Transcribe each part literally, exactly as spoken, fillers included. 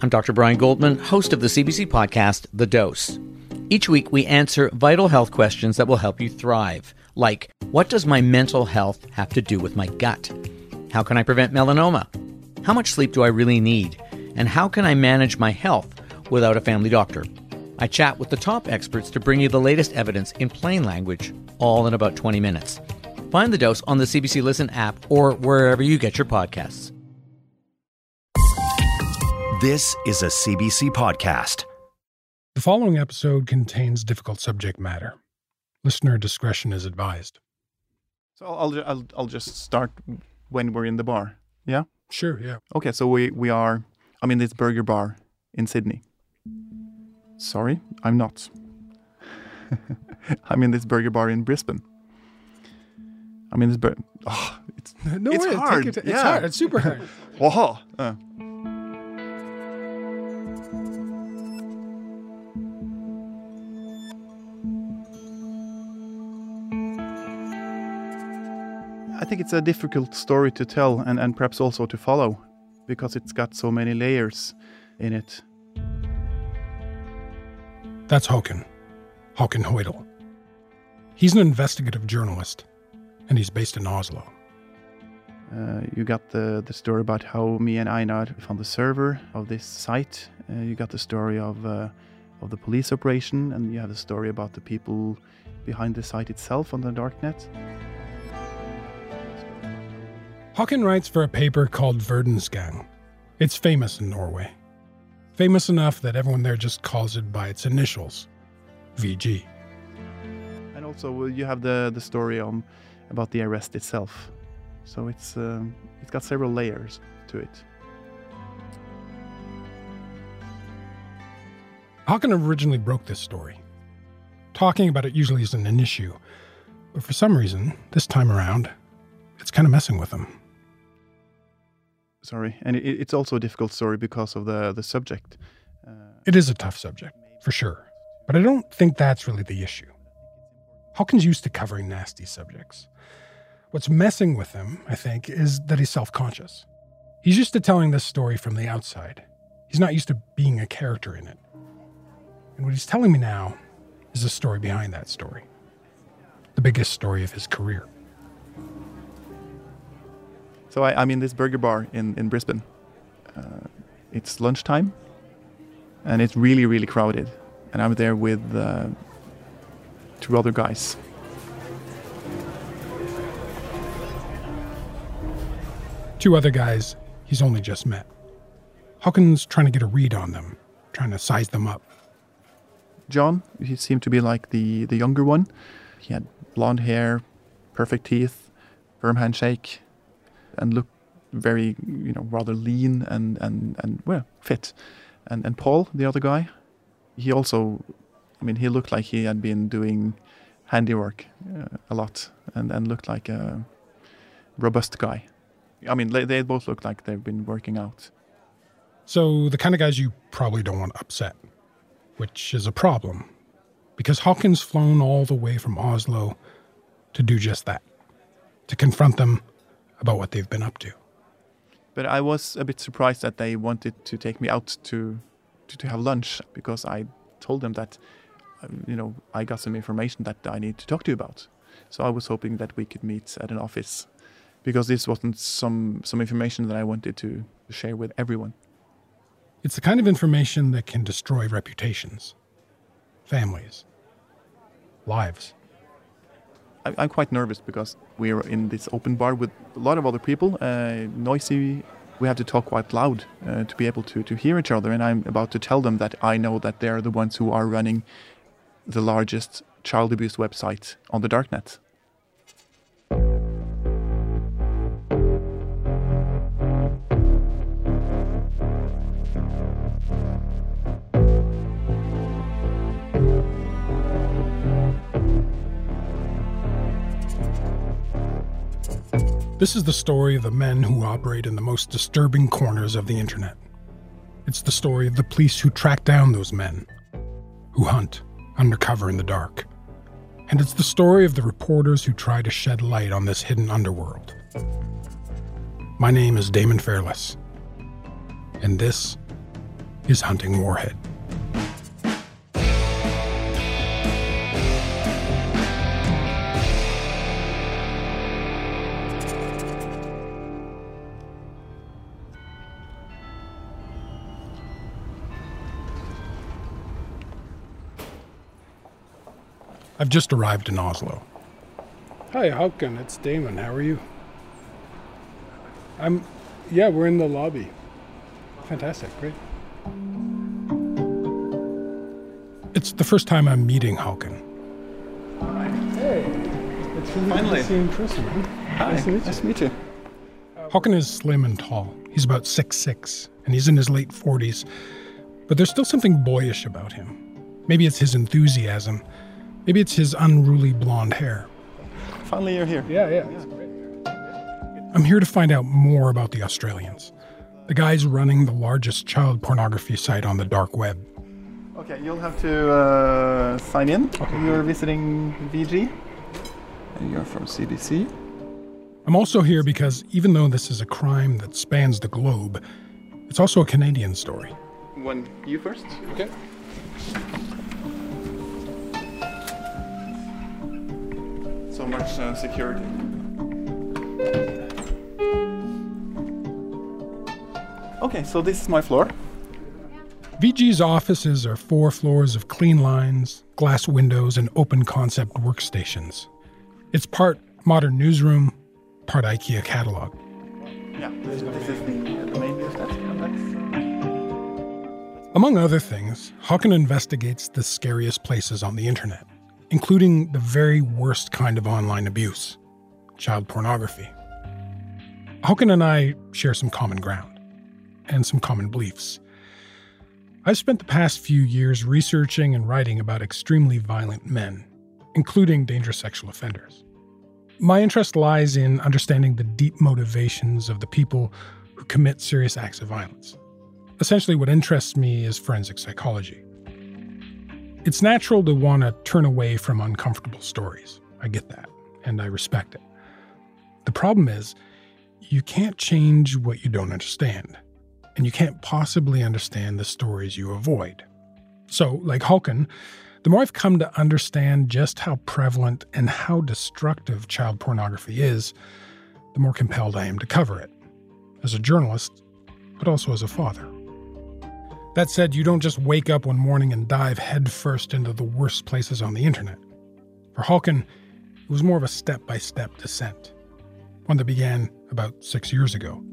I'm Doctor Brian Goldman, host of the C B C podcast, The Dose. Each week, we answer vital health questions that will help you thrive, like, what does my mental health have to do with my gut? How can I prevent melanoma? How much sleep do I really need? And how can I manage my health without a family doctor? I chat with the top experts to bring you the latest evidence in plain language, all in about twenty minutes. Find The Dose on the C B C Listen app or wherever you get your podcasts. This is a C B C podcast. The following episode contains difficult subject matter. Listener discretion is advised. So I'll I'll I'll just start when we're in the bar. Yeah? Sure, yeah. Okay, so we we are I'm in this burger bar in Sydney. Sorry, I'm not. I'm in this burger bar in Brisbane. I'm in this burger. Oh, it's No, it's way, hard. Take it, it's yeah. hard. It's super hard. Whoa. Uh. I think it's a difficult story to tell and, and perhaps also to follow because it's got so many layers in it. That's Håkon. Håkon Hoydal. He's an investigative journalist, and he's based in Oslo. Uh, you got the, the story about how me and Einar found the server of this site. Uh, you got the story of uh, of the police operation, and you have the story about the people behind the site itself on the darknet. Håkon writes for a paper called Verdensgang. It's famous in Norway. Famous enough that everyone there just calls it by its initials, V G. And also uh, you have the, the story on about the arrest itself. So it's um, it's got several layers to it. Håkon originally broke this story. Talking about it usually isn't an issue, but for some reason, this time around, it's kind of messing with him. Sorry, and it, it's also a difficult story because of the, the subject. Uh, It is a tough subject, for sure, but I don't think that's really the issue. Håkon's used to covering nasty subjects. What's messing with him, I think, is that he's self-conscious. He's used to telling this story from the outside. He's not used to being a character in it. And what he's telling me now is the story behind that story. The biggest story of his career. So I, I'm in this burger bar in, in Brisbane. Uh, it's lunchtime, and it's really, really crowded. And I'm there with uh, two other guys. Two other guys he's only just met. Håkon's trying to get a read on them, trying to size them up. John, he seemed to be like the, the younger one. He had blonde hair, perfect teeth, firm handshake, and looked very, you know, rather lean and, and, and well, fit. And and Paul, the other guy, he also, I mean, he looked like he had been doing handiwork uh, a lot and, and looked like a robust guy. I mean, they, they both look like they've been working out. So the kind of guys you probably don't want to upset, which is a problem, because Håkon's flown all the way from Oslo to do just that, to confront them about what they've been up to. But I was a bit surprised that they wanted to take me out to to, to have lunch, because I told them that, um, you know, I got some information that I need to talk to you about. So I was hoping that we could meet at an office, because this wasn't some, some information that I wanted to share with everyone. It's the kind of information that can destroy reputations, families, lives. I, I'm quite nervous because we're in this open bar with a lot of other people, uh, noisy. We have to talk quite loud uh, to be able to, to hear each other. And I'm about to tell them that I know that they're the ones who are running the largest child abuse website on the darknet. This is the story of the men who operate in the most disturbing corners of the internet. It's the story of the police who track down those men, who hunt undercover in the dark. And it's the story of the reporters who try to shed light on this hidden underworld. My name is Damon Fairless, and this is hunting Warhead. I've just arrived in Oslo. Hi, Håkon. It's Damon. How are you? I'm... Yeah, we're in the lobby. Fantastic. Great. It's the first time I'm meeting Håkon. Hi. Hey. It's really Finally. good to see you in person. Huh? Hi. Nice to meet you. Nice to meet you. Håkon is slim and tall. He's about six foot six, and he's in his late forties. But there's still something boyish about him. Maybe it's his enthusiasm. Maybe it's his unruly blonde hair. Finally, you're here. Yeah, yeah. yeah. I'm here to find out more about the Australians, the guys running the largest child pornography site on the dark web. Okay, you'll have to uh, sign in. Okay. You're visiting V G. And you're from C B C. I'm also here because even though this is a crime that spans the globe, it's also a Canadian story. One, you first. Okay. So much uh, security. Okay, so this is my floor. V G's offices are four floors of clean lines, glass windows, and open concept workstations. It's part modern newsroom, part IKEA catalog. Yeah, this, this is the, the main news desk. Among other things, Håkon investigates the scariest places on the internet, including the very worst kind of online abuse, child pornography. Håkon and I share some common ground and some common beliefs. I've spent the past few years researching and writing about extremely violent men, including dangerous sexual offenders. My interest lies in understanding the deep motivations of the people who commit serious acts of violence. Essentially, what interests me is forensic psychology. It's natural to want to turn away from uncomfortable stories. I get that, and I respect it. The problem is, you can't change what you don't understand, and you can't possibly understand the stories you avoid. So, like Håkon, the more I've come to understand just how prevalent and how destructive child pornography is, the more compelled I am to cover it, as a journalist, but also as a father. That said, you don't just wake up one morning and dive headfirst into the worst places on the internet. For Håkon, it was more of a step-by-step descent, one that began about six years ago.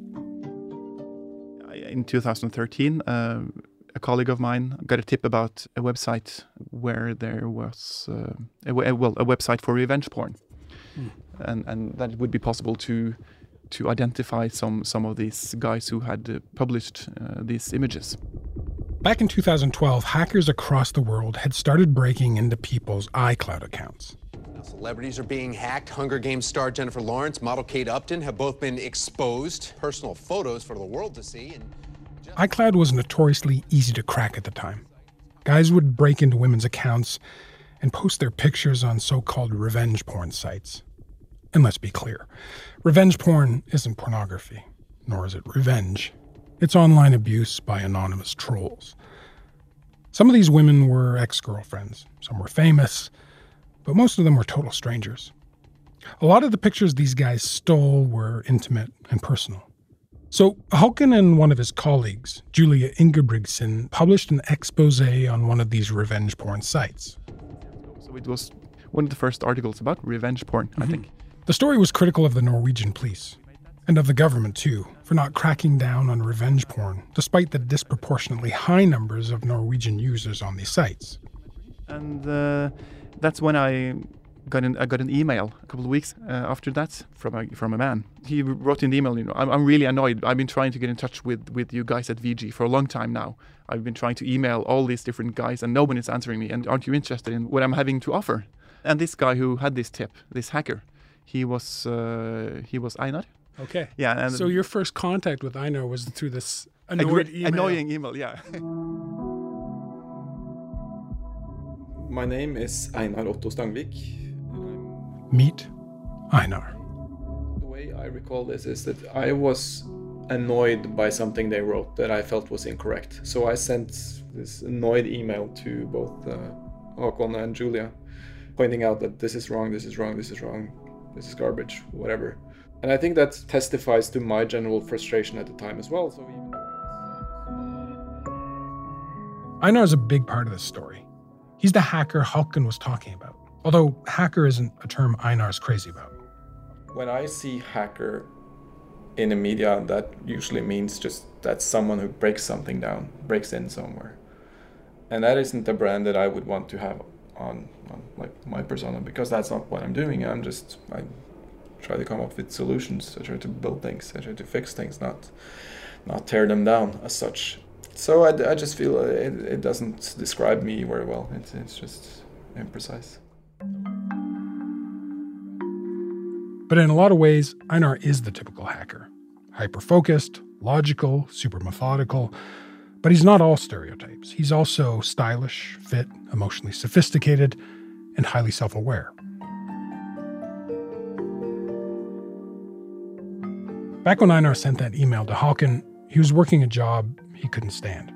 In two thousand thirteen, uh, a colleague of mine got a tip about a website where there was, uh, a, well, a website for revenge porn. Mm. And, and that it would be possible to to identify some, some of these guys who had uh, published uh, these images. Back in two thousand twelve, hackers across the world had started breaking into people's iCloud accounts. Now, celebrities are being hacked. Hunger Games star Jennifer Lawrence, model Kate Upton have both been exposed. Personal photos for the world to see. And just- iCloud was notoriously easy to crack at the time. Guys would break into women's accounts and post their pictures on so-called revenge porn sites. And let's be clear, revenge porn isn't pornography, nor is it revenge. It's online abuse by anonymous trolls. Some of these women were ex-girlfriends, some were famous, but most of them were total strangers. A lot of the pictures these guys stole were intimate and personal. So Håkon and one of his colleagues, Julia Ingebrigtsen, published an expose on one of these revenge porn sites. So it was one of the first articles about revenge porn, mm-hmm. I think. The story was critical of the Norwegian police, and of the government too, for not cracking down on revenge porn, despite the disproportionately high numbers of Norwegian users on these sites. And uh, that's when I got an I got an email a couple of weeks uh, after that from a from a man. He wrote in the email, you know, I'm, I'm really annoyed. I've been trying to get in touch with, with you guys at V G for a long time now. I've been trying to email all these different guys and no one is answering me. And aren't you interested in what I'm having to offer? And this guy who had this tip, this hacker, he was uh, he was Einar. Okay. Yeah. And so your first contact with Einar was through this annoyed email. Annoying email, yeah. My name is Einar Otto Stangvik. Meet Einar. The way I recall this is that I was annoyed by something they wrote that I felt was incorrect. So I sent this annoyed email to both uh, Håkon and Julia, pointing out that this is wrong, this is wrong, this is wrong, this is garbage, whatever. And I think that testifies to my general frustration at the time as well. So even... Einar is a big part of this story. He's the hacker Håkon was talking about, although hacker isn't a term Einar's crazy about. When I see hacker in the media, that usually means just that's someone who breaks something down, breaks in somewhere. And that isn't the brand that I would want to have on, on like my persona, because that's not what I'm doing. I'm just, I try to come up with solutions. I try to build things. I try to fix things, not not tear them down as such. So I, I just feel it, it doesn't describe me very well. It's, it's just imprecise. But in a lot of ways, Einar is the typical hacker. Hyper-focused, logical, super methodical. But he's not all stereotypes. He's also stylish, fit, emotionally sophisticated, and highly self-aware. Back when Einar sent that email to Håkon, he was working a job he couldn't stand.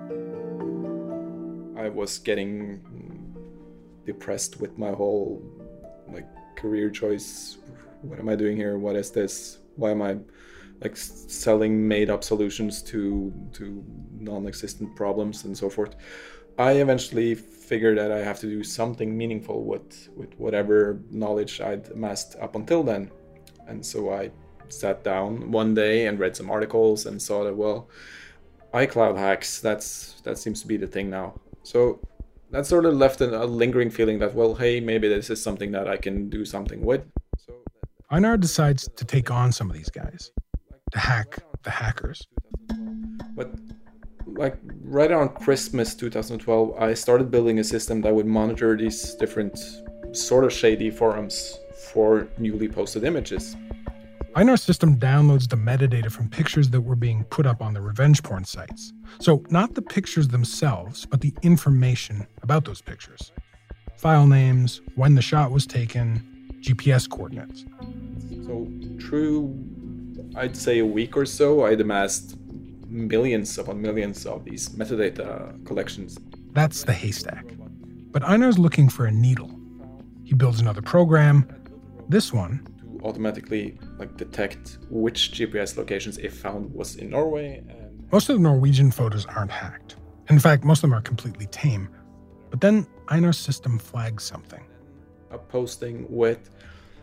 I was getting depressed with my whole like career choice. What am I doing here? What is this? Why am I like selling made-up solutions to to non-existent problems and so forth? I eventually figured that I have to do something meaningful with with whatever knowledge I'd amassed up until then. And so I sat down one day and read some articles and saw that, well, iCloud hacks, that's that seems to be the thing now. So that sort of left a, a lingering feeling that, well, hey, maybe this is something that I can do something with. So Einar decides to take on some of these guys, to hack the hackers. But like right around Christmas two thousand twelve, I started building a system that would monitor these different sort of shady forums for newly posted images. Einar's system downloads the metadata from pictures that were being put up on the revenge porn sites. So not the pictures themselves, but the information about those pictures. File names, when the shot was taken, G P S coordinates. So through, I'd say a week or so, I'd amassed millions upon millions of these metadata collections. That's the haystack. But Einar's looking for a needle. He builds another program. This one, automatically like detect which G P S locations if found was in Norway. And most of the Norwegian photos aren't hacked. In fact, most of them are completely tame. But then Einar's system flags something. A posting with,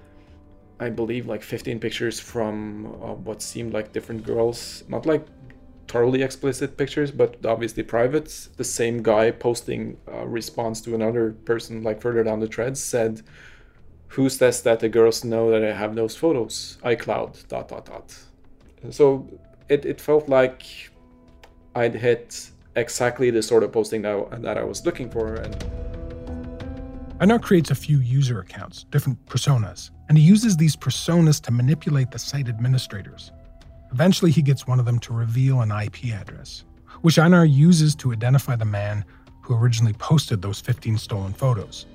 I believe, like fifteen pictures from uh, what seemed like different girls. Not like totally explicit pictures, but obviously private. The same guy posting a response to another person like further down the thread said, "Who says that the girls know that I have those photos? iCloud, dot, dot, dot." So it, it felt like I'd hit exactly the sort of posting that, that I was looking for. And Einar creates a few user accounts, different personas, and he uses these personas to manipulate the site administrators. Eventually, he gets one of them to reveal an I P address, which Einar uses to identify the man who originally posted those fifteen stolen photos.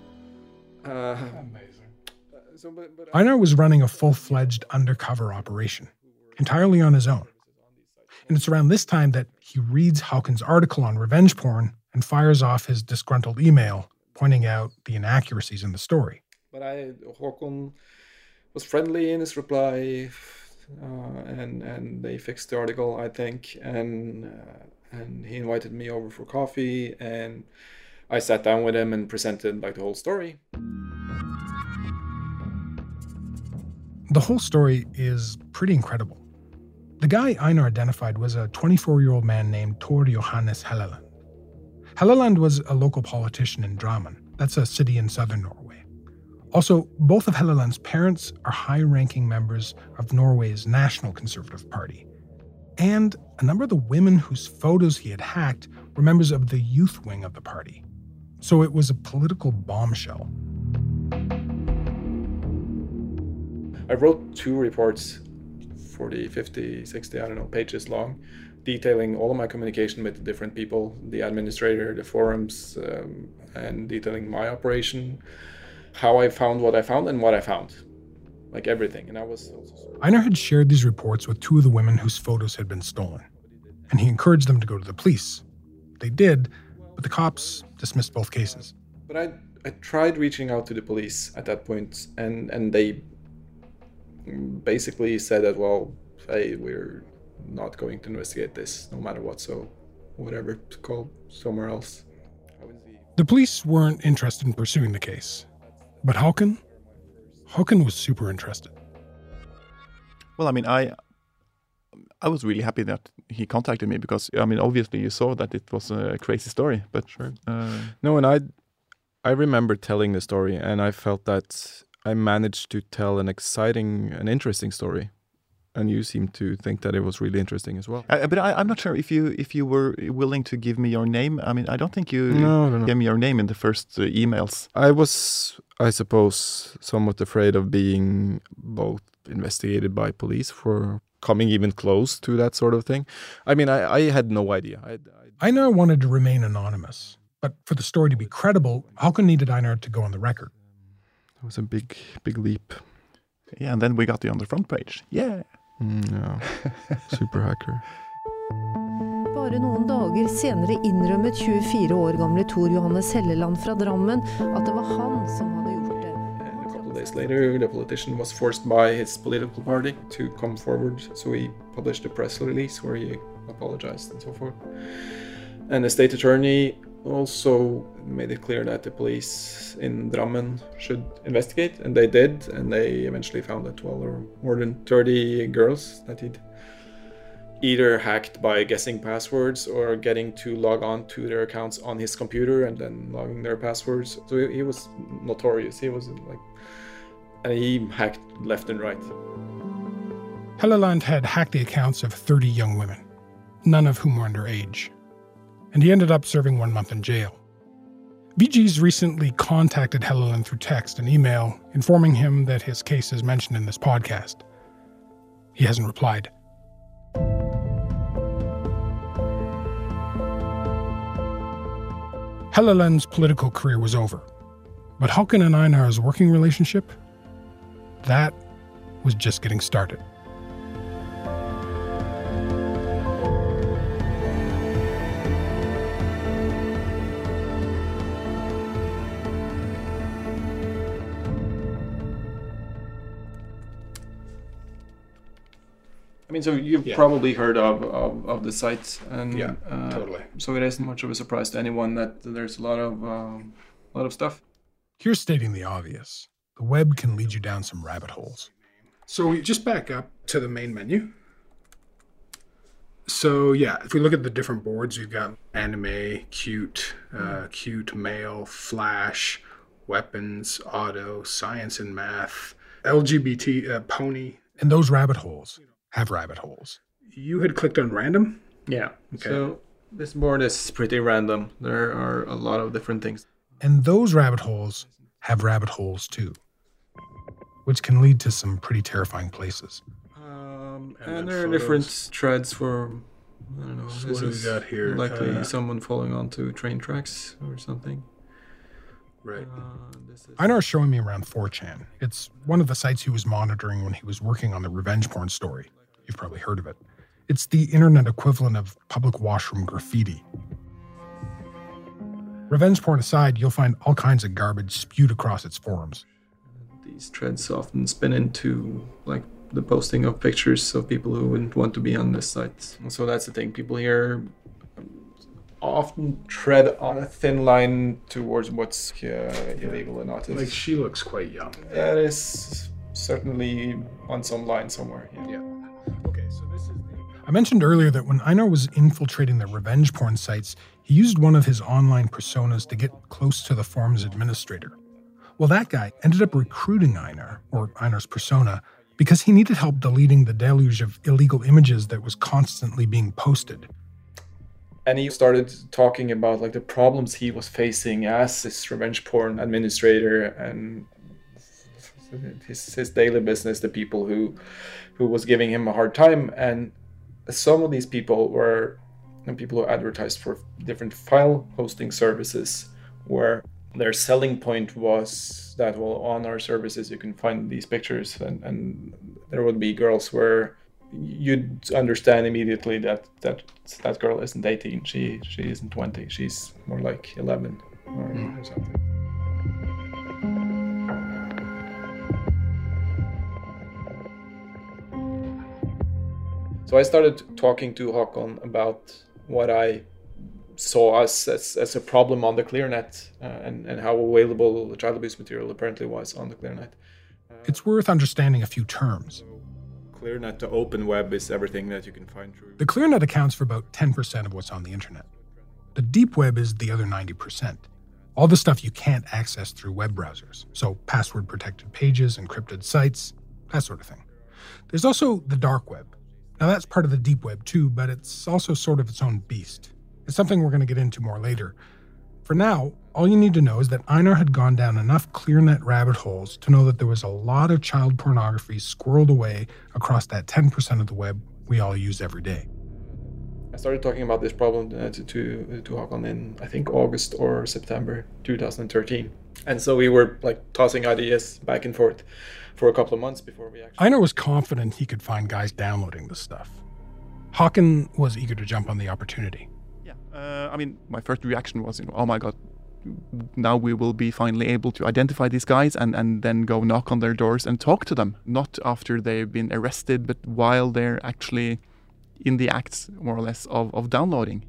Uh, Amazing. So, but, but Einar was running a full-fledged undercover operation, entirely on his own. And it's around this time that he reads Håkon's article on revenge porn and fires off his disgruntled email, pointing out the inaccuracies in the story. But I, Håkon was friendly in his reply, uh, and and they fixed the article, I think, and uh, and he invited me over for coffee, and I sat down with him and presented like the whole story. The whole story is pretty incredible. The guy Einar identified was a twenty-four-year-old man named Tord Johannes Helleland. Helleland was a local politician in Drammen. That's a city in southern Norway. Also, both of Helleland's parents are high-ranking members of Norway's National Conservative Party. And a number of the women whose photos he had hacked were members of the youth wing of the party. So it was a political bombshell. I wrote two reports, forty, fifty, sixty, I don't know, pages long, detailing all of my communication with the different people, the administrator, the forums, um, and detailing my operation, how I found what I found and what I found. like everything. And I was Einar had shared these reports with two of the women whose photos had been stolen, and he encouraged them to go to the police. They did, but the cops dismissed both cases. But I I tried reaching out to the police at that point, and, and they basically said that, well, hey, we're not going to investigate this no matter what, so whatever, call somewhere else. The police weren't interested in pursuing the case, but Håkan? Håkan was super interested. Well, I mean, I I was really happy that he contacted me because, I mean, obviously you saw that it was a crazy story, but... Sure. Uh, no, and I... I remember telling the story, and I felt that I managed to tell an exciting and interesting story. And you seem to think that it was really interesting as well. Uh, but I, I'm not sure if you if you were willing to give me your name. I mean, I don't think you no, no, no. gave me your name in the first uh, emails. I was, I suppose, somewhat afraid of being both investigated by police for coming even close to that sort of thing. I mean, I, I had no idea. I, I... Einar wanted to remain anonymous. But for the story to be credible, Håkan needed Einar to go on the record. It was a big, big leap. Yeah, and then we got you on the front page. Yeah. Mm, yeah. Super hacker. Bare noen dager senere innrømmet tjuefire år gamle Tor Johannes Helleland fra Drammen at det var han som hadde gjort det. And a couple of days later, the politician was forced by his political party to come forward, so he published a press release where he apologized and so forth. And the state attorney also made it clear that the police in Drammen should investigate, and they did, and they eventually found that twelve or more than thirty girls that he'd either hacked by guessing passwords or getting to log on to their accounts on his computer and then logging their passwords. So he, he was notorious. He was like, and he hacked left and right. Helleland had hacked the accounts of thirty young women, none of whom were underage. And he ended up serving one month in jail. V G's recently contacted Helleland through text and email, informing him that his case is mentioned in this podcast. He hasn't replied. Helleland's political career was over, but Håkan and Einar's working relationship, that was just getting started. I mean, so you've Yeah. probably heard of, of, of the site, and Yeah, uh, totally. So it isn't much of a surprise to anyone that there's a lot of um, a lot of stuff. Here's stating the obvious. The web can lead you down some rabbit holes. So we just back up to the main menu. So yeah, if we look at the different boards, we've got anime, cute, uh, cute, mail, flash, weapons, auto, science and math, L G B T, uh, pony. And those rabbit holes have rabbit holes. You had clicked on random? Yeah. Okay. So this board is pretty random. There are a lot of different things. And those rabbit holes have rabbit holes too, which can lead to some pretty terrifying places. Um, And and then there are photos. different threads for, I don't know, So this what do we is got here? likely Uh, someone falling onto train tracks or something. Right. Uh, this is... Einar's showing me around four chan. It's one of the sites he was monitoring when he was working on the revenge porn story. You've probably heard of it. It's the internet equivalent of public washroom graffiti. Revenge porn aside, you'll find all kinds of garbage spewed across its forums. These threads often spin into like the posting of pictures of people who wouldn't want to be on this site. So that's the thing. People here often tread on a thin line towards what's uh, illegal and not. Like, she looks quite young. That is certainly on some line somewhere. Yeah. Yeah. Okay, so this is the... I mentioned earlier that when Einar was infiltrating the revenge porn sites, he used one of his online personas to get close to the forum's administrator. Well, that guy ended up recruiting Einar, or Einar's persona, because he needed help deleting the deluge of illegal images that was constantly being posted. And he started talking about like the problems he was facing as this revenge porn administrator and his his daily business, the people who who was giving him a hard time. And some of these people were people who advertised for different file hosting services where their selling point was that, well, on our services you can find these pictures, and, and there would be girls where you'd understand immediately that that that girl isn't eighteen, she she isn't twenty, she's more like eleven or, mm. or something. So I started talking to Håkon about what I saw as, as, as a problem on the ClearNet, uh, and, and how available the child abuse material apparently was on the ClearNet. Uh, it's worth understanding a few terms. ClearNet, the open web, is everything that you can find through. The ClearNet accounts for about ten percent of what's on the internet. The deep web is the other ninety percent. All the stuff you can't access through web browsers. So password-protected pages, encrypted sites, that sort of thing. There's also the dark web. Now that's part of the deep web too, but it's also sort of its own beast. It's something we're going to get into more later. For now, all you need to know is that Einar had gone down enough ClearNet rabbit holes to know that there was a lot of child pornography squirreled away across that ten percent of the web we all use every day. I started talking about this problem uh, to, to, to Håkon in, I think, August or September two thousand thirteen. And so we were like tossing ideas back and forth for a couple of months before we actually... Einar was confident he could find guys downloading this stuff. Håkon was eager to jump on the opportunity. Yeah, uh, I mean, my first reaction was, you know, oh my God, now we will be finally able to identify these guys and, and then go knock on their doors and talk to them. Not after they've been arrested, but while they're actually in the act, more or less, of, of downloading.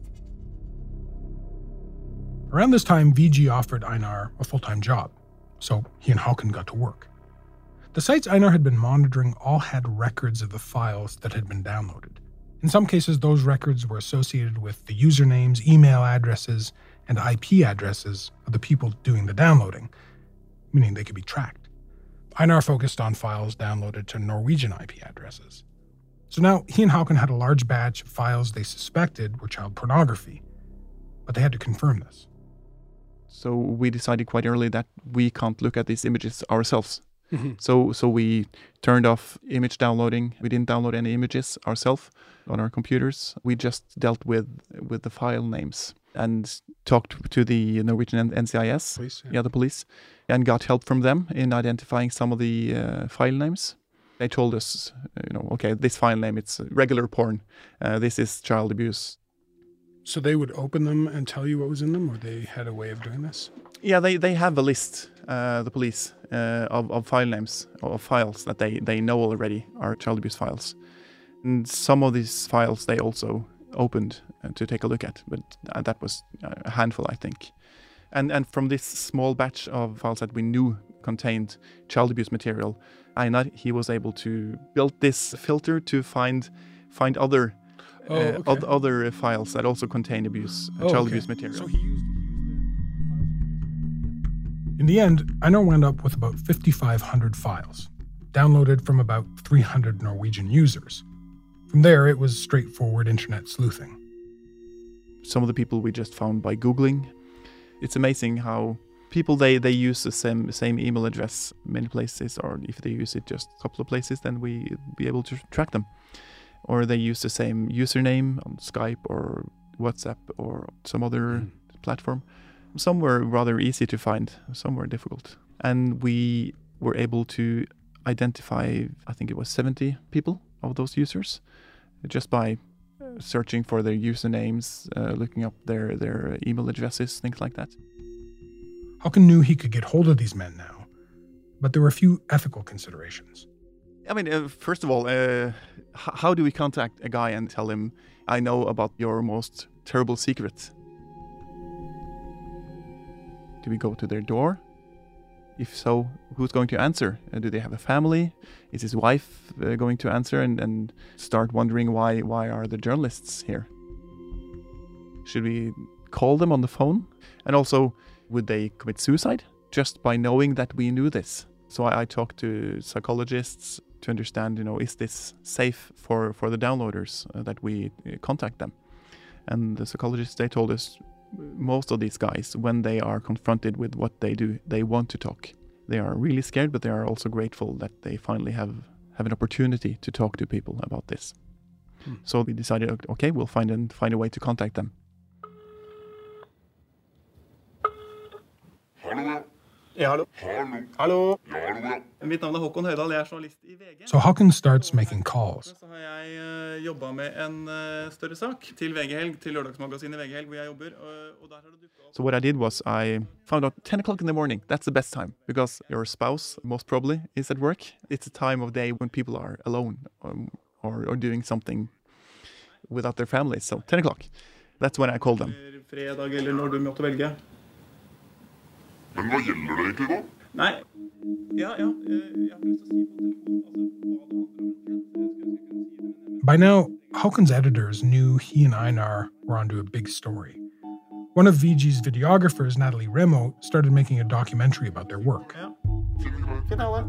Around this time, V G offered Einar a full-time job, so he and Håkon got to work. The sites Einar had been monitoring all had records of the files that had been downloaded. In some cases, those records were associated with the usernames, email addresses, and I P addresses of the people doing the downloading, meaning they could be tracked. Einar focused on files downloaded to Norwegian I P addresses. So now he and Håkon had a large batch of files they suspected were child pornography, but they had to confirm this. So we decided quite early that we can't look at these images ourselves. Mm-hmm. So so we turned off image downloading. We didn't download any images ourselves on our computers. We just dealt with with the file names and talked to the Norwegian N C I S, police, yeah. yeah, the police, and got help from them in identifying some of the uh, file names. They told us, you know, okay, this file name, it's regular porn. Uh, this is child abuse. So they would open them and tell you what was in them, or they had a way of doing this? Yeah, they, they have a list, uh, the police, uh, of, of file names, of files that they, they know already are child abuse files. And some of these files they also opened uh, to take a look at, but uh, that was a handful, I think. And and from this small batch of files that we knew contained child abuse material, Einar, he was able to build this filter to find find other oh, uh, okay. o- other files that also contain abuse, uh, oh, child okay. abuse material. So he used, in the end, Einar wound up with about fifty-five hundred files, downloaded from about three hundred Norwegian users. From there, it was straightforward internet sleuthing. Some of the people we just found by Googling. It's amazing how people, they, they use the same same email address many places, or if they use it just a couple of places, then we be able to track them. Or they use the same username on Skype or WhatsApp or some other mm. platform. Some were rather easy to find, some were difficult. And we were able to identify, I think it was seventy people of those users, just by searching for their usernames, uh, looking up their, their email addresses, things like that. Håkon knew he could get hold of these men now, but there were a few ethical considerations. I mean, uh, first of all, uh, h- how do we contact a guy and tell him, I know about your most terrible secret? Do we go to their door? If so, who's going to answer? Uh, do they have a family? Is his wife uh, going to answer and, and start wondering why why are the journalists here? Should we call them on the phone? And also, would they commit suicide just by knowing that we knew this? So I, I talked to psychologists to understand, you know, is this safe for, for the downloaders uh, that we uh, contact them? And the psychologists, they told us most of these guys, when they are confronted with what they do, they want to talk. They are really scared, but they are also grateful that they finally have, have an opportunity to talk to people about this. Hmm. So we decided, okay, we'll find, an, find a way to contact them. Ja, hallo. Hallo. Mitt navn er Håkon Høydahl, jeg er journalist I V G. So Håkon starts making calls. Så har jeg uh, jobbet med en uh, større sak til V G-helg, til lørdagsmagasinet V G-helg, hvor jeg jobber. Og, og der har det dukket opp. So what I did was I found out ten o'clock in the morning. That's the best time because your spouse most probably is at work. It's a time of day when people are alone um, or, or doing something without their families. So ten o'clock. That's when I called them. Fredag eller når du måtte velge. Men hva gjelder det egentlig da? Nei, ja, ja, jeg har lyst til å si på telefonen, By now, Håkon's editors knew he and Einar were onto a big story. One of V G's videographers, Natalie Remo, started making a documentary about their work. Uh,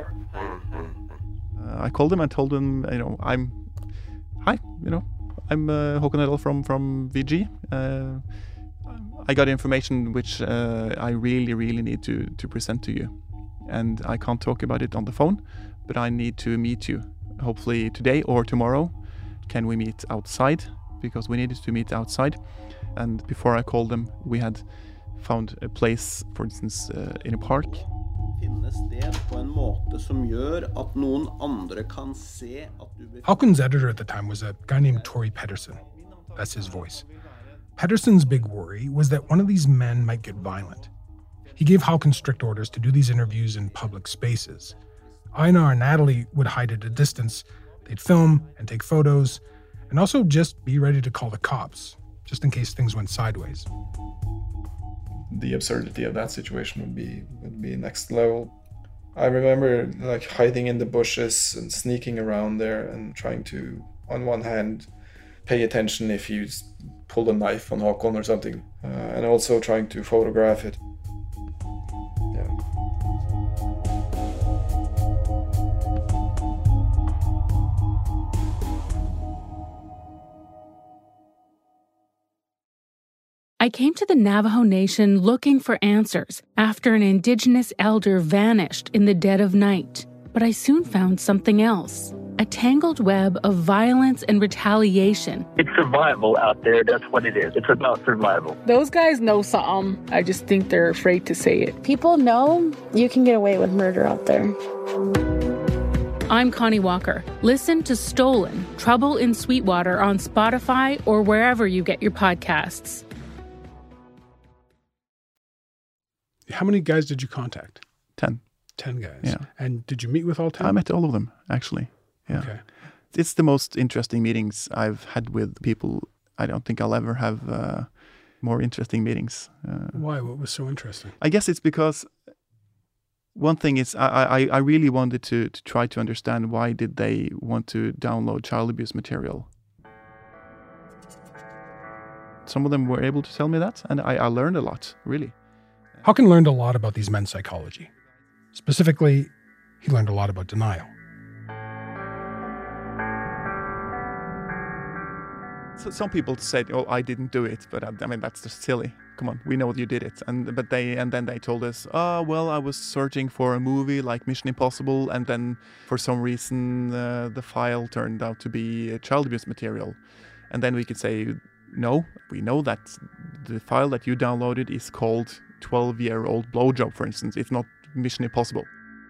I called him and told him, you know, I'm, hi, you know, I'm uh, Håkon Høydahl from, from V G. Uh, I got information which uh, I really, really need to, to present to you. And I can't talk about it on the phone, but I need to meet you. Hopefully today or tomorrow. Can we meet outside? Because we needed to meet outside. And before I called them, we had found a place, for instance, uh, in a park. Håkon's editor at the time was a guy named Tori Petterson. That's his voice. Petterson's big worry was that one of these men might get violent. He gave Håkon strict orders to do these interviews in public spaces. Einar and Natalie would hide at a distance. They'd film and take photos, and also just be ready to call the cops, just in case things went sideways. The absurdity of that situation would be would be next level. I remember like hiding in the bushes and sneaking around there and trying to, on one hand, pay attention if you pulled a knife on Håkon or something, uh, and also trying to photograph it. Yeah. I came to the Navajo Nation looking for answers after an indigenous elder vanished in the dead of night. But I soon found something else. A tangled web of violence and retaliation. It's survival out there. That's what it is. It's about survival. Those guys know something. I just think they're afraid to say it. People know you can get away with murder out there. I'm Connie Walker. Listen to Stolen, Trouble in Sweetwater on Spotify or wherever you get your podcasts. How many guys did you contact? Ten. Ten guys. Yeah. And did you meet with all ten? I met all of them, actually. Yeah. Okay. It's the most interesting meetings I've had with people. I don't think I'll ever have uh, more interesting meetings. Uh, Why? What was so interesting? I guess it's because one thing is I, I, I really wanted to, to try to understand why did they want to download child abuse material. Some of them were able to tell me that, and I, I learned a lot, really. Håkon learned a lot about these men's psychology. Specifically, he learned a lot about denial. So some people said, "Oh, I didn't do it," but I, I mean that's just silly. Come on, we know you did it. And but they and then they told us, "Oh, well, I was searching for a movie like Mission Impossible, and then for some reason uh, the file turned out to be child abuse material." And then we could say, "No, we know that the file that you downloaded is called twelve-year-old blowjob, for instance. It's not Mission Impossible."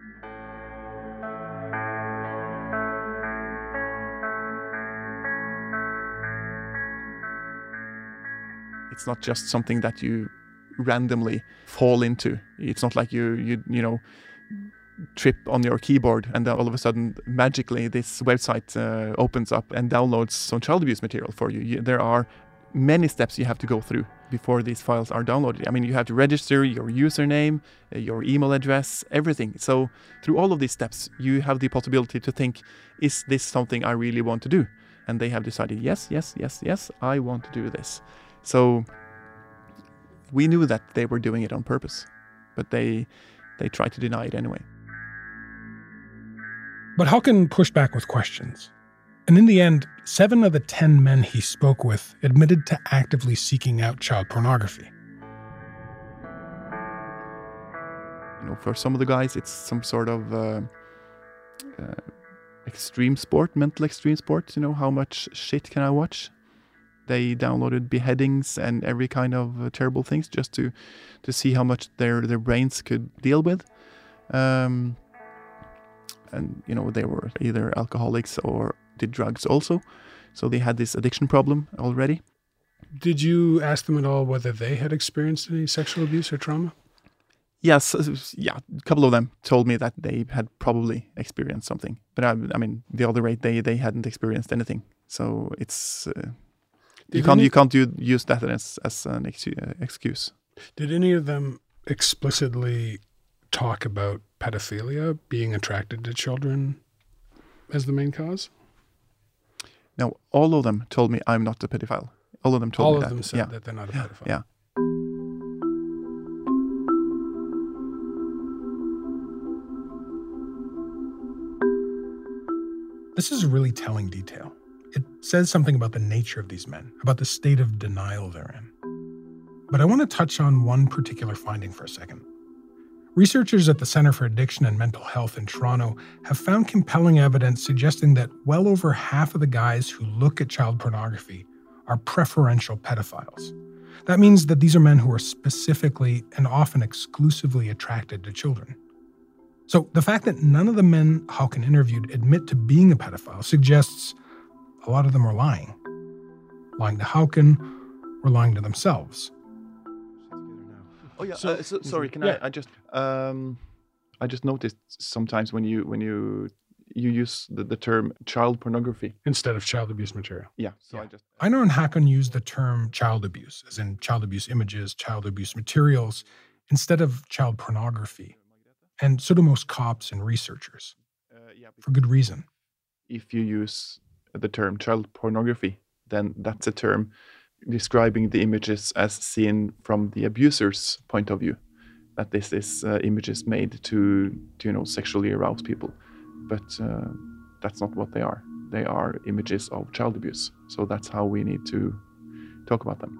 It's not just something that you randomly fall into. It's not like you you you know trip on your keyboard and then all of a sudden magically this website uh, opens up and downloads some child abuse material for you. you. There are many steps you have to go through before these files are downloaded. I mean, you have to register your username, uh, your email address, everything. So through all of these steps, you have the possibility to think, is this something I really want to do? And they have decided, yes, yes, yes, yes, I want to do this. So we knew that they were doing it on purpose, but they they tried to deny it anyway. But Håkon pushed back with questions. And in the end, seven of the ten men he spoke with admitted to actively seeking out child pornography. You know, for some of the guys, it's some sort of uh, uh, extreme sport, mental extreme sport. You know, how much shit can I watch? They downloaded beheadings and every kind of uh, terrible things just to to see how much their, their brains could deal with. Um, and, you know, they were either alcoholics or did drugs also. So they had this addiction problem already. Did you ask them at all whether they had experienced any sexual abuse or trauma? Yes, yeah, a couple of them told me that they had probably experienced something. But I, I mean, the other eight, they, they hadn't experienced anything. So it's... Uh, You Did can't any- you can't u- use that as as an ex- uh, excuse. Did any of them explicitly talk about pedophilia, being attracted to children, as the main cause? No, all of them told me I'm not a pedophile. All of them told All me of that. them said yeah. that they're not a yeah. pedophile. Yeah. This is a really telling detail. It says something about the nature of these men, about the state of denial they're in. But I want to touch on one particular finding for a second. Researchers at the Center for Addiction and Mental Health in Toronto have found compelling evidence suggesting that well over half of the guys who look at child pornography are preferential pedophiles. That means that these are men who are specifically and often exclusively attracted to children. So the fact that none of the men Hauken interviewed admit to being a pedophile suggests a lot of them are lying. Lying to Hauken or lying to themselves. Oh yeah. So- uh, so, sorry, can Yeah. I? I just um, I just noticed sometimes when you when you you use the, the term child pornography Instead of child abuse material. Yeah. So I just Einar and Hakon use the term child abuse, as in child abuse images, child abuse materials, instead of child pornography. And so do most cops and researchers. For good reason. if you use the term child pornography, then that's a term describing the images as seen from the abuser's point of view. That this is uh, images made to, to, you know, sexually arouse people. But uh, that's not what they are. They are images of child abuse. So that's how we need to talk about them.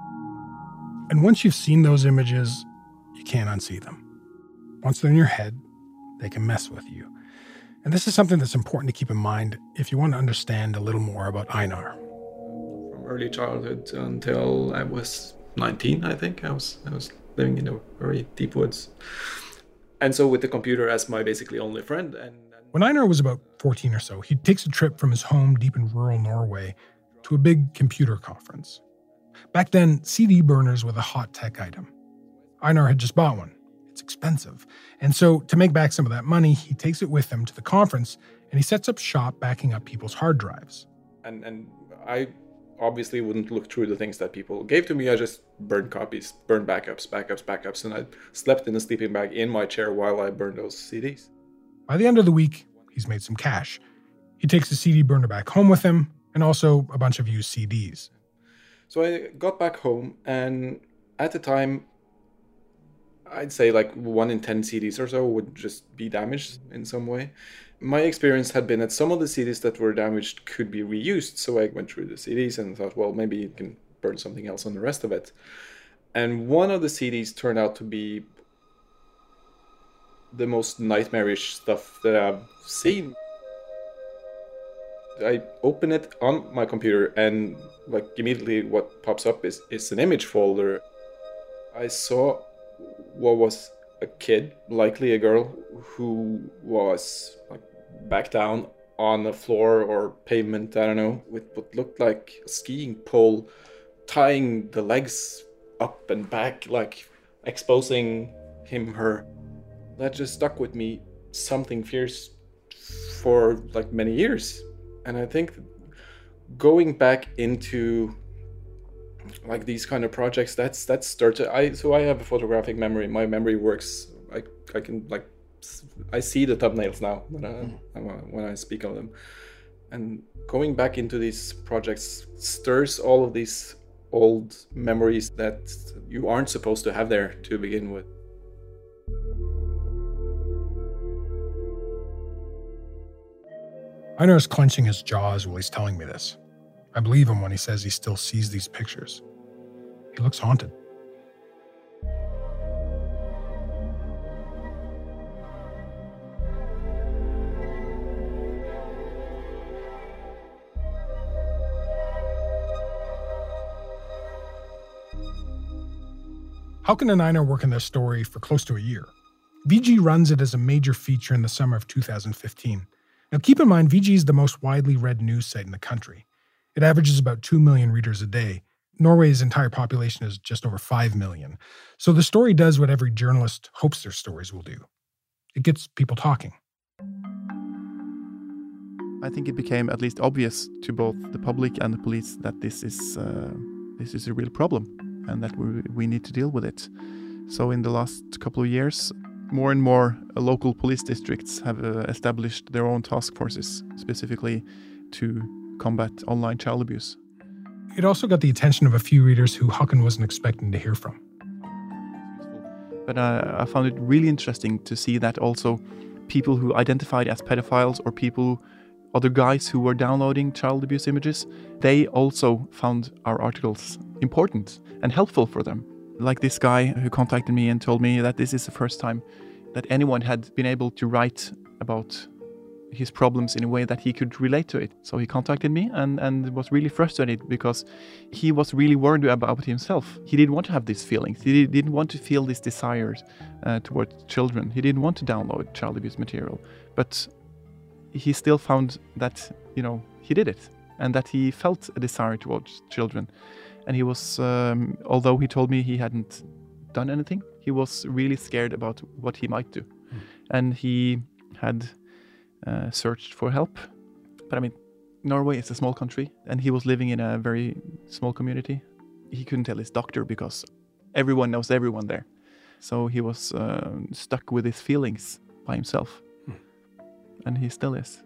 And once you've seen those images, you can't unsee them. Once they're in your head, they can mess with you. And this is something that's important to keep in mind if you want to understand a little more about Einar. From early childhood until I was nineteen, I think. I was I was living in the very deep woods. And so with the computer as my basically only friend. and When Einar was about fourteen or so, he takes a trip from his home deep in rural Norway to a big computer conference. Back then, C D burners were the hot tech item. Einar had just bought one. It's expensive. And so to make back some of that money, he takes it with him to the conference and he sets up shop backing up people's hard drives. And and I obviously wouldn't look through the things that people gave to me. I just burned copies, burned backups, backups, backups. And I slept in a sleeping bag in my chair while I burned those C Ds. By the end of the week, he's made some cash. He takes the C D burner back home with him and also a bunch of used C Ds. So I got back home, and at the time, I'd say like one in ten C Ds or so would just be damaged in some way. My experience had been that some of the C Ds that were damaged could be reused. So I went through the C Ds and thought, well, maybe you can burn something else on the rest of it. And one of the C Ds turned out to be the most nightmarish stuff that I've seen. I open it on my computer and like immediately what pops up is, is an image folder. I saw what was a kid, likely a girl, who was like back down on the floor or pavement, I don't know, with what looked like a skiing pole, tying the legs up and back, like exposing him, her. That just stuck with me, something fierce, for like many years. And I think going back into like these kind of projects, that's that starts. I so I have a photographic memory. My memory works. I I can like I see the thumbnails now when I when I speak of them. And going back into these projects stirs all of these old memories that you aren't supposed to have there to begin with. Einar's clenching his jaws while he's telling me this. I believe him when he says he still sees these pictures. He looks haunted. Håkon and Einar work on this story for close to a year. V G runs it as a major feature in the summer of two thousand fifteen. Now keep in mind, V G is the most widely read news site in the country. It averages about two million readers a day. Norway's entire population is just over five million. So the story does what every journalist hopes their stories will do. It gets people talking. I think it became at least obvious to both the public and the police that this is uh, this is a real problem and that we we need to deal with it. So in the last couple of years, more and more uh, local police districts have uh, established their own task forces specifically to combat online child abuse. It also got the attention of a few readers who Håkon wasn't expecting to hear from. But uh, I found it really interesting to see that also people who identified as pedophiles or people, other guys who were downloading child abuse images, they also found our articles important and helpful for them. Like this guy who contacted me and told me that this is the first time that anyone had been able to write about his problems in a way that he could relate to it. So he contacted me and, and was really frustrated because he was really worried about himself. He didn't want to have these feelings. He didn't want to feel these desires uh, towards children. He didn't want to download child abuse material. But he still found that, you know, he did it and that he felt a desire towards children. And he was, um, although he told me he hadn't done anything, he was really scared about what he might do. Mm. And he had uh, searched for help. But I mean, Norway is a small country and he was living in a very small community. He couldn't tell his doctor because everyone knows everyone there. So he was uh, stuck with his feelings by himself. Mm. And he still is.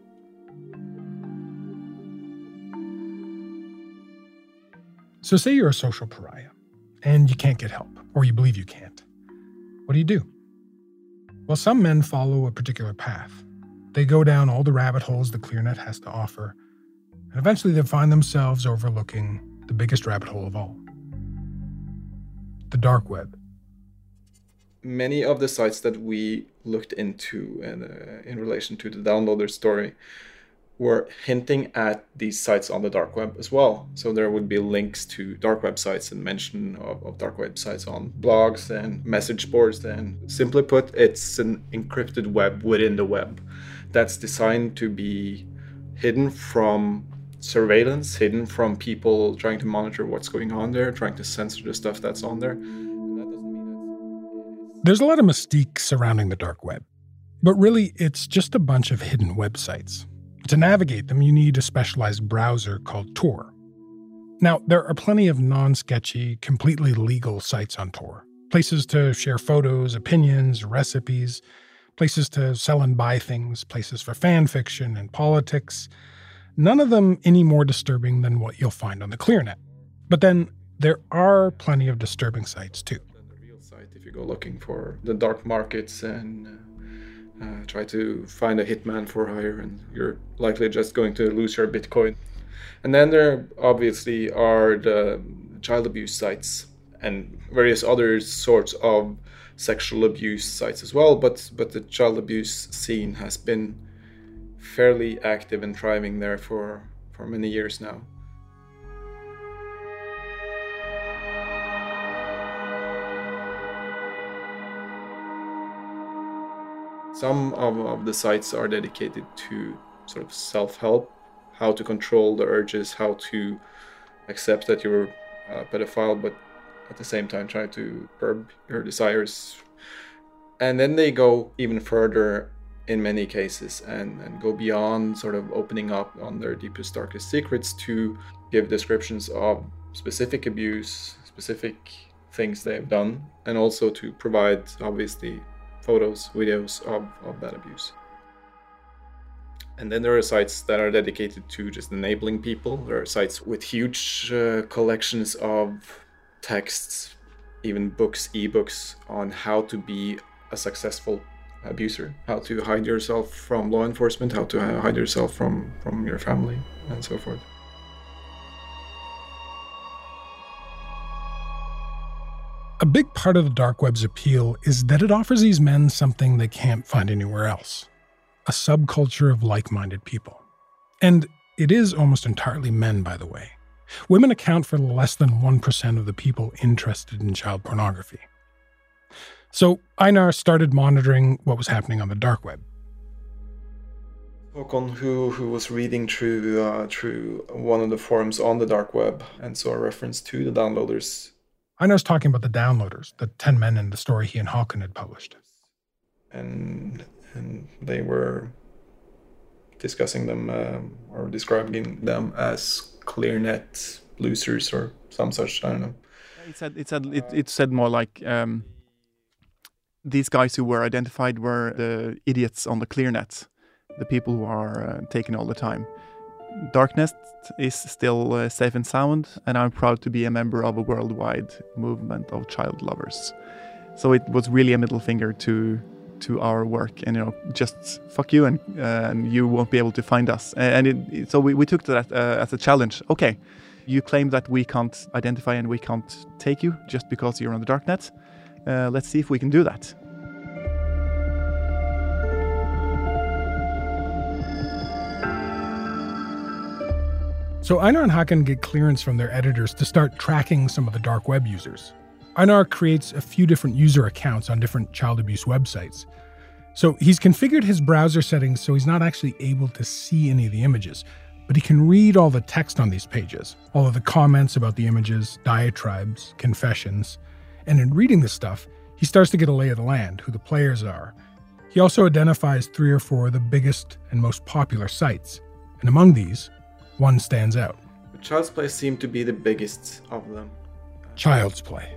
So say you're a social pariah and you can't get help, or you believe you can't. What do you do? Well, some men follow a particular path. They go down all the rabbit holes the ClearNet has to offer, and eventually they find themselves overlooking the biggest rabbit hole of all. The dark web. Many of the sites that we looked into in, uh, in relation to the downloader story were hinting at these sites on the dark web as well. So there would be links to dark websites and mention of, of dark websites on blogs and message boards. And simply put, it's an encrypted web within the web that's designed to be hidden from surveillance, hidden from people trying to monitor what's going on there, trying to censor the stuff that's on there. And that doesn't mean that's... There's a lot of mystique surrounding the dark web, but really it's just a bunch of hidden websites. To navigate them, you need a specialized browser called Tor. Now, there are plenty of non-sketchy, completely legal sites on Tor. Places to share photos, opinions, recipes, places to sell and buy things, places for fan fiction and politics. None of them any more disturbing than what you'll find on the ClearNet. But then there are plenty of disturbing sites too. The real site, if you go looking for the dark markets and Uh, try to find a hitman for hire, and you're likely just going to lose your Bitcoin. And then there obviously are the child abuse sites and various other sorts of sexual abuse sites as well. But but the child abuse scene has been fairly active and thriving there for, for many years now. Some of, of the sites are dedicated to sort of self-help, how to control the urges, how to accept that you're a pedophile, but at the same time try to curb your desires. And then they go even further in many cases and, and go beyond sort of opening up on their deepest, darkest secrets to give descriptions of specific abuse, specific things they've done, and also to provide, obviously, photos, videos of, of that abuse. And then there are sites that are dedicated to just enabling people. There are sites with huge uh, collections of texts, even books, ebooks, on how to be a successful abuser, how to hide yourself from law enforcement, how to hide yourself from, from your family, and so forth. A big part of the dark web's appeal is that it offers these men something they can't find anywhere else. A subculture of like-minded people. And it is almost entirely men, by the way. Women account for less than one percent of the people interested in child pornography. So Einar started monitoring what was happening on the dark web. Håkon, who who was reading through uh, through one of the forums on the dark web and saw a reference to the downloaders. Einar's talking about the downloaders, the ten men in the story he and Håkon had published. And and they were discussing them um, or describing them as ClearNet losers or some such. I don't know. It said it said it, it said more like um, these guys who were identified were the idiots on the ClearNet, the people who are uh, taken all the time. Darknet is still uh, safe and sound, and I'm proud to be a member of a worldwide movement of child lovers. So it was really a middle finger to to our work, and you know, just fuck you, and uh, and you won't be able to find us. And it, it, so we, we took that uh, as a challenge. Okay, you claim that we can't identify and we can't take you just because you're on the darknet. Uh, let's see if we can do that. So Einar and Håkon get clearance from their editors to start tracking some of the dark web users. Einar creates a few different user accounts on different child abuse websites. So he's configured his browser settings so he's not actually able to see any of the images, but he can read all the text on these pages, all of the comments about the images, diatribes, confessions. And in reading this stuff, he starts to get a lay of the land, who the players are. He also identifies three or four of the biggest and most popular sites. And among these, one stands out. Child's Play seemed to be the biggest of them. Child's Play.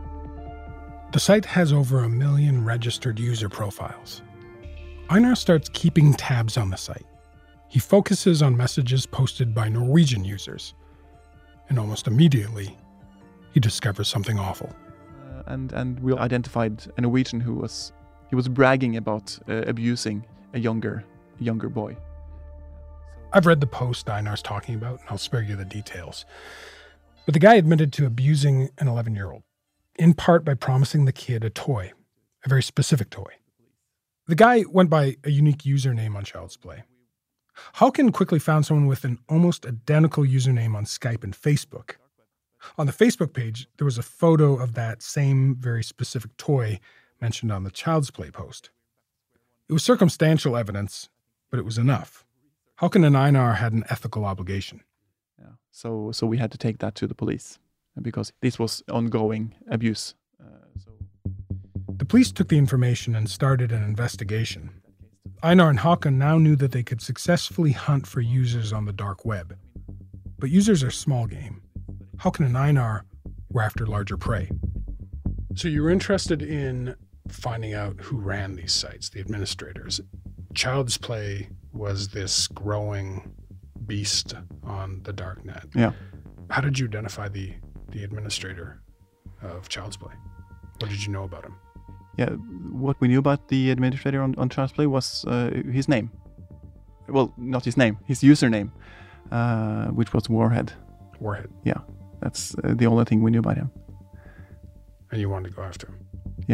The site has over a million registered user profiles. Einar starts keeping tabs on the site. He focuses on messages posted by Norwegian users. And almost immediately, he discovers something awful. Uh, and and we identified a Norwegian who was he was bragging about uh, abusing a younger younger boy. I've read the post Einar's talking about, and I'll spare you the details. But the guy admitted to abusing an eleven-year-old, in part by promising the kid a toy, a very specific toy. The guy went by a unique username on Child's Play. Håkon quickly found someone with an almost identical username on Skype and Facebook. On the Facebook page, there was a photo of that same very specific toy mentioned on the Child's Play post. It was circumstantial evidence, but it was enough. Håkon and Einar had an ethical obligation. Yeah. So, so we had to take that to the police because this was ongoing abuse. Uh, so. The police took the information and started an investigation. Einar and Håkon now knew that they could successfully hunt for users on the dark web. But users are small game. Håkon and Einar were after larger prey. So you were interested in finding out who ran these sites, the administrators. Child's Play was this growing beast on the darknet. Yeah. How did you identify the, the administrator of Child's Play? What did you know about him? Yeah, what we knew about the administrator on, on Child's Play was uh, his name. Well, not his name, his username, uh, which was Warhead. Warhead. Yeah, that's uh, the only thing we knew about him. And you wanted to go after him? Yeah.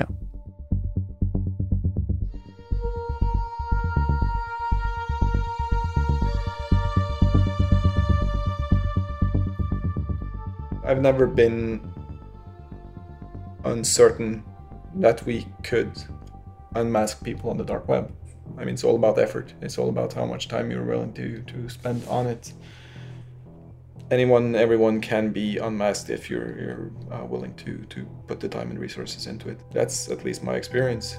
I've never been uncertain that we could unmask people on the dark web. I mean, it's all about effort. It's all about how much time you're willing to, to spend on it. Anyone, everyone can be unmasked if you're, you're uh, willing to, to put the time and resources into it. That's at least my experience.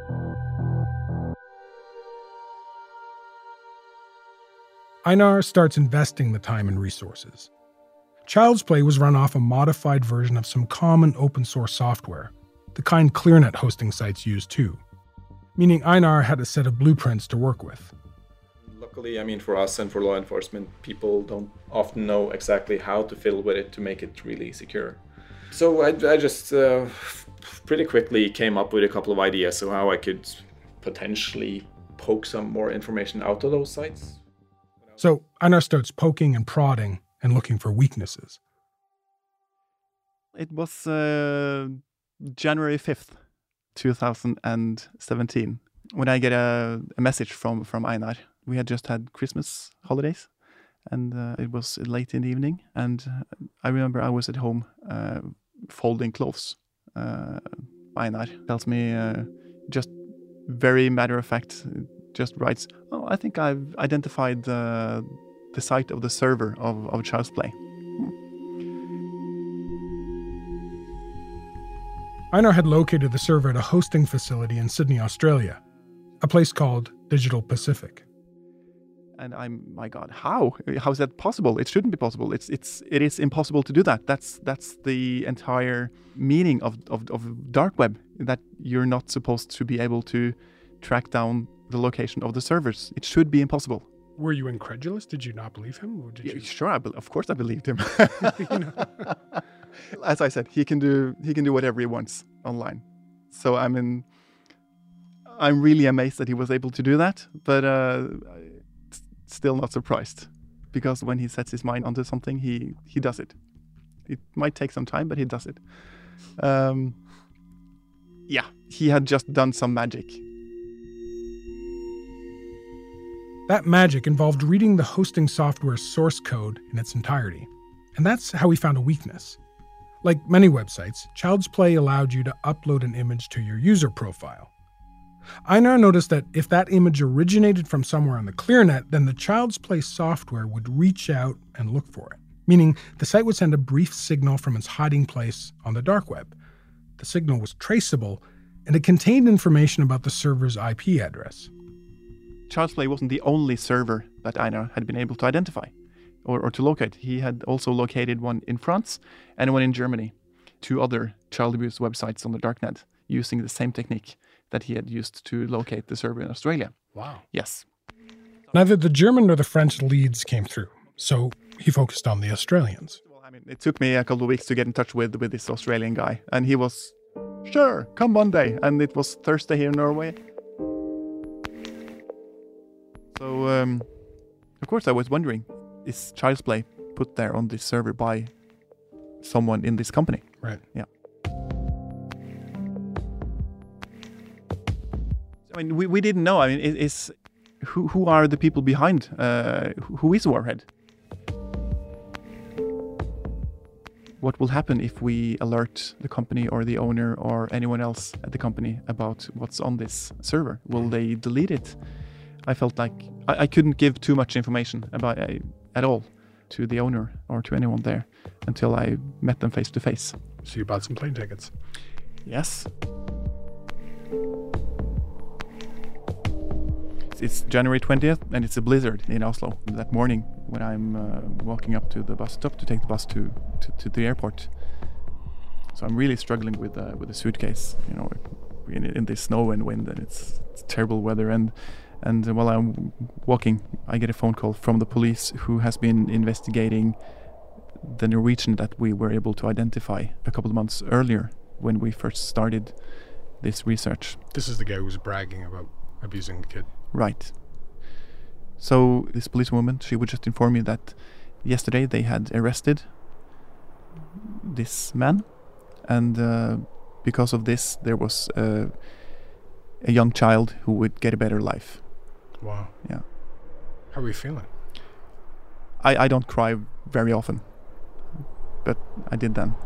Einar starts investing the time and resources. Child's Play was run off a modified version of some common open source software, the kind ClearNet hosting sites use too, meaning Einar had a set of blueprints to work with. Luckily, I mean, for us and for law enforcement, people don't often know exactly how to fiddle with it to make it really secure. So I, I just uh, pretty quickly came up with a couple of ideas of how I could potentially poke some more information out of those sites. So Einar starts poking and prodding and looking for weaknesses. It was uh, January fifth, two thousand seventeen, when I get a, a message from, from Einar. We had just had Christmas holidays, and uh, it was late in the evening, and I remember I was at home uh, folding clothes, uh, Einar tells me uh, just very matter of fact, just writes, oh, I think I've identified uh, the site of the server of, of Child's Play. Einar had located the server at a hosting facility in Sydney, Australia, a place called Digital Pacific. And I'm, my God, how? How is that possible? It shouldn't be possible. It's, it's, it is impossible to do that. That's, that's the entire meaning of, of, of dark web, that you're not supposed to be able to track down the location of the servers. It should be impossible. Were you incredulous? Did you not believe him? Or did Yeah, you... Sure, I be- of course I believed him. You know? As I said, he can do he can do whatever he wants online. So I mean, I'm really amazed that he was able to do that, but uh, still not surprised, because when he sets his mind onto something, he he does it. It might take some time, but he does it. Um, yeah, he had just done some magic. That magic involved reading the hosting software's source code in its entirety. And that's how he found a weakness. Like many websites, Child's Play allowed you to upload an image to your user profile. Einar noticed that if that image originated from somewhere on the ClearNet, then the Child's Play software would reach out and look for it, meaning the site would send a brief signal from its hiding place on the dark web. The signal was traceable, and it contained information about the server's I P address. Child's Play wasn't the only server that Einar had been able to identify or, or to locate. He had also located one in France and one in Germany, two other child abuse websites on the darknet using the same technique that he had used to locate the server in Australia. Wow. Yes. Neither the German nor the French leads came through, so he focused on the Australians. Well, I mean, it took me a couple of weeks to get in touch with, with this Australian guy, and he was, sure, come Monday, and it was Thursday here in Norway. So, um, of course, I was wondering, is Child's Play put there on this server by someone in this company? Right. Yeah. I mean, we, we didn't know. I mean, is, is who who are the people behind? Uh, who is Warhead? What will happen if we alert the company or the owner or anyone else at the company about what's on this server? Will they delete it? I felt like I, I couldn't give too much information about uh, at all to the owner or to anyone there until I met them face to face. So you bought some plane tickets? Yes. It's January twentieth and it's a blizzard in Oslo that morning when I'm uh, walking up to the bus stop to take the bus to, to, to the airport. So I'm really struggling with uh, with the suitcase, you know, in, in this snow and wind, and it's, it's terrible weather. And And while I'm walking, I get a phone call from the police who has been investigating the Norwegian that we were able to identify a couple of months earlier when we first started this research. This is the guy who was bragging about abusing the kid. Right. So this policewoman, she would just inform me that yesterday they had arrested this man, and uh, because of this there was uh, a young child who would get a better life. Wow. Yeah. How are you feeling? I, I don't cry very often, but I did then.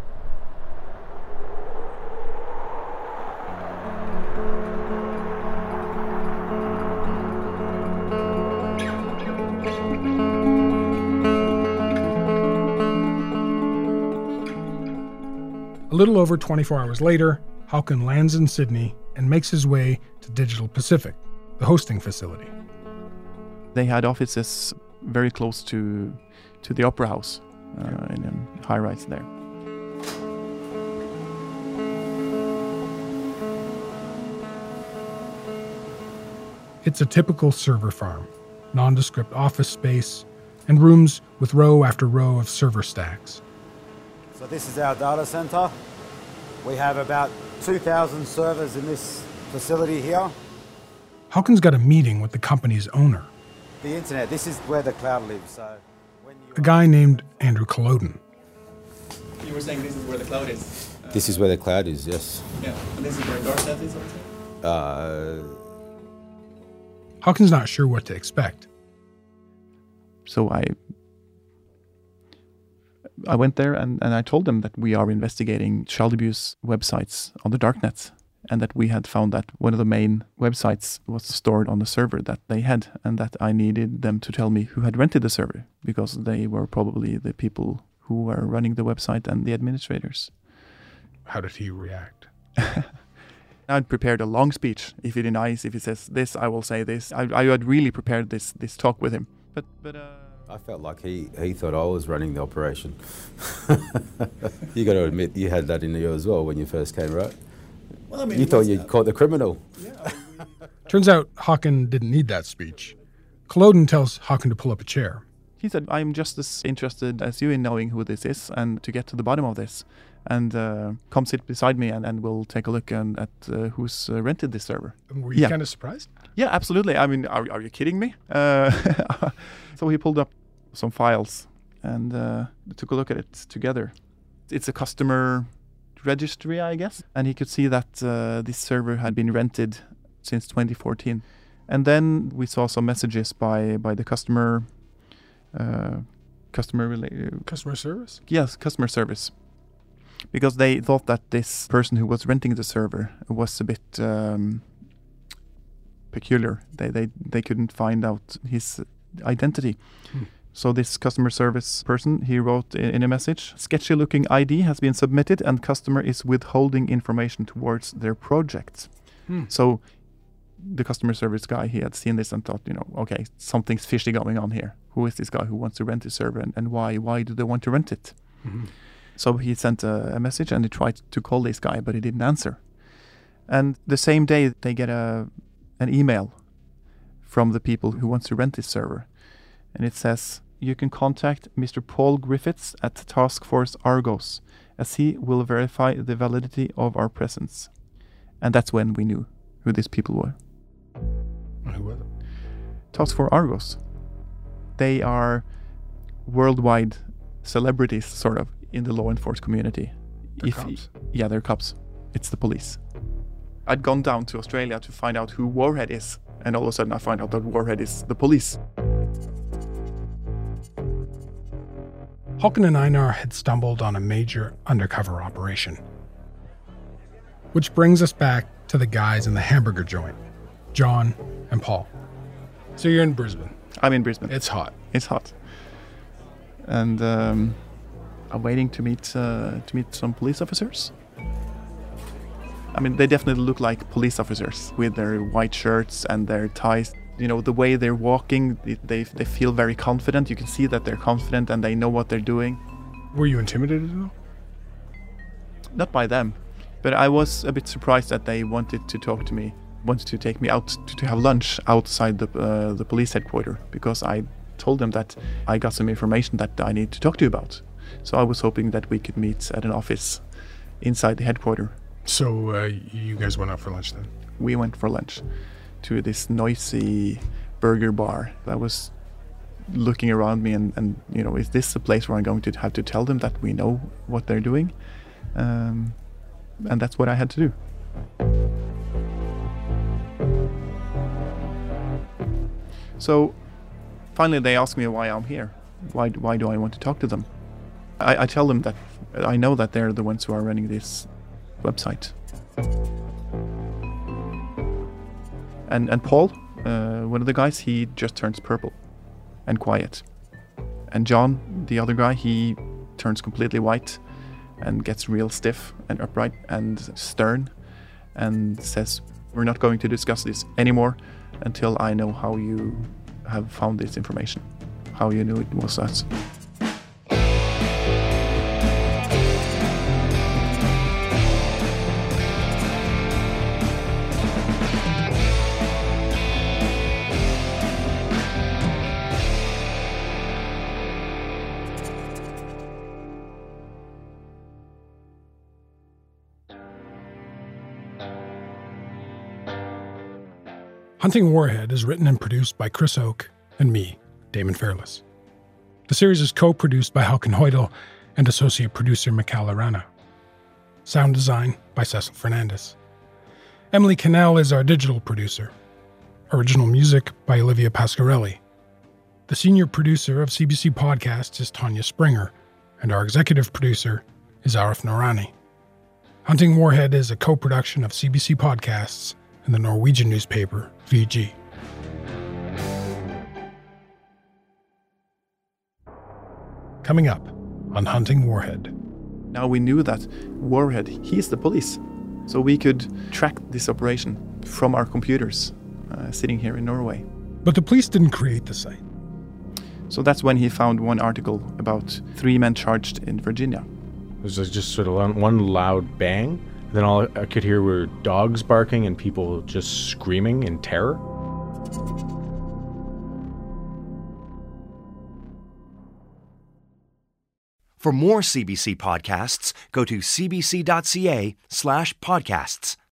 A little over twenty-four hours later, Håkon lands in Sydney and makes his way to Digital Pacific, the hosting facility. They had offices very close to to the Opera House, uh, in a high-rise there. It's a typical server farm, nondescript office space, and rooms with row after row of server stacks. So this is our data center. We have about two thousand servers in this facility here. Håkon's got a meeting with the company's owner, The internet, this is where the cloud lives. So when you a guy named Andrew Culloden. You were saying this is where the cloud is? Uh, This is where the cloud is, yes. Yeah, and this is where Darknet is also? Uh, Håkon's not sure what to expect. So I I went there and, and I told them that we are investigating child abuse websites on the darknet, and that we had found that one of the main websites was stored on the server that they had, and that I needed them to tell me who had rented the server, because they were probably the people who were running the website and the administrators. How did he react? I'd prepared a long speech. If he denies, if he says this, I will say this. I, I had really prepared this this talk with him. But but uh... I felt like he, he thought I was running the operation. You got to admit, you had that in you as well when you first came, right? Well, I mean, you thought you'd caught the criminal. Yeah. Turns out Håkon didn't need that speech. Culloden tells Håkon to pull up a chair. He said, I'm just as interested as you in knowing who this is and to get to the bottom of this. And uh, come sit beside me and, and we'll take a look and, at uh, who's uh, rented this server. Were you yeah. kind of surprised? Yeah, absolutely. I mean, are, are you kidding me? Uh, so he pulled up some files and uh, took a look at it together. It's a customer registry, I guess. And he could see that uh, this server had been rented since twenty fourteen. And then we saw some messages by, by the customer... Uh, customer rela- Customer service? Yes, customer service. Because they thought that this person who was renting the server was a bit um, peculiar. They, they they couldn't find out his identity. Hmm. So this customer service person, he wrote in, in a message, sketchy looking I D has been submitted and customer is withholding information towards their project. Hmm. So the customer service guy, he had seen this and thought, you know, okay, something's fishy going on here. Who is this guy who wants to rent the server and, and why? Why do they want to rent it? Mm-hmm. So he sent a, a message and he tried to call this guy, but he didn't answer. And the same day they get a an email from the people who wants to rent this server. And it says, you can contact Mister Paul Griffiths at Task Force Argos, as he will verify the validity of our presence. And that's when we knew who these people were. Who was it? Task Force Argos. They are worldwide celebrities, sort of, in the law enforcement community. They're if cops. Yeah, they're cops. It's the police. I'd gone down to Australia to find out who Warhead is, and all of a sudden I find out that Warhead is the police. Håkon and Einar had stumbled on a major undercover operation. Which brings us back to the guys in the hamburger joint, John and Paul. So you're in Brisbane. I'm in Brisbane. It's hot. It's hot. And um, I'm waiting to meet uh, to meet some police officers. I mean, they definitely look like police officers with their white shirts and their ties. You know, the way they're walking, they, they they feel very confident. You can see that they're confident and they know what they're doing. Were you intimidated at all? Not by them, but I was a bit surprised that they wanted to talk to me, wanted to take me out to, to have lunch outside the uh, the police headquarters, because I told them that I got some information that I need to talk to you about. So I was hoping that we could meet at an office inside the headquarters. So uh, you guys went out for lunch then? We went for lunch to this noisy burger bar. I was looking around me and, and, you know, is this a place where I'm going to have to tell them that we know what they're doing? Um, and that's what I had to do. So finally they ask me why I'm here. Why, why do I want to talk to them? I, I tell them that I know that they're the ones who are running this website. And and Paul, uh, one of the guys, he just turns purple and quiet. And John, the other guy, he turns completely white and gets real stiff and upright and stern and says, we're not going to discuss this anymore until I know how you have found this information, how you knew it was us. Hunting Warhead is written and produced by Chris Oke and me, Damon Fairless. The series is co-produced by Håkon Hoydal and associate producer Mikhail Arana. Sound design by Cecil Fernandez. Emily Cannell is our digital producer. Original music by Olivia Pasquarelli. The senior producer of C B C Podcasts is Tanya Springer, and our executive producer is Arif Noorani. Hunting Warhead is a co-production of C B C Podcasts and the Norwegian newspaper V G. Coming up on Hunting Warhead. Now we knew that Warhead, he's the police. So we could track this operation from our computers uh, sitting here in Norway. But the police didn't create the site. So that's when he found one article about three men charged in Virginia. It was just sort of one loud bang. Then all I could hear were dogs barking and people just screaming in terror. For more C B C podcasts, go to cbc.ca slash podcasts.